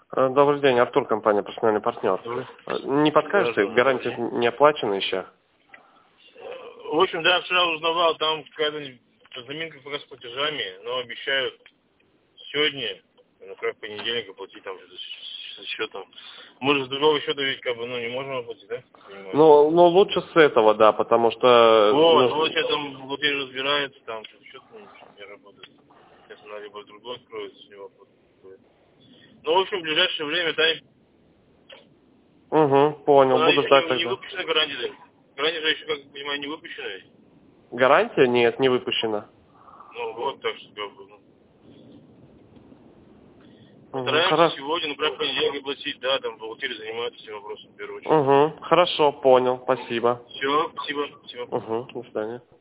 Добрый день, Артур, компания «Профессиональный партнер». Не подскажете, гарантия не оплачена еще? В общем, да, вчера узнавал, там какая-то заминка как раз с платежами, но обещают сегодня, ну, как в понедельник оплатить там с счетом. Мы же с другого счета ведь как бы, ну, не можем оплатить, да? Ну, лучше с этого, да, потому что... Вот, вот сейчас там бухгалтерия разбирается, там счет не работает. Сейчас она либо другой откроется, с него оплатит. Ну, в общем, в ближайшее время, да, Угу, понял, она буду еще ждать не тогда. выпущена гарантия. Гарантия же еще, как я понимаю, не выпущена ведь. Гарантия? Нет, не выпущена. Ну вот, так что как бы, ну. Угу, Постараемся хорошо. сегодня, ну, прям в понедельник платить, да, там бухгалтерия занимается этим вопросом в первую очередь. Угу, хорошо, понял, спасибо. Все, спасибо, спасибо. Угу, до свидания.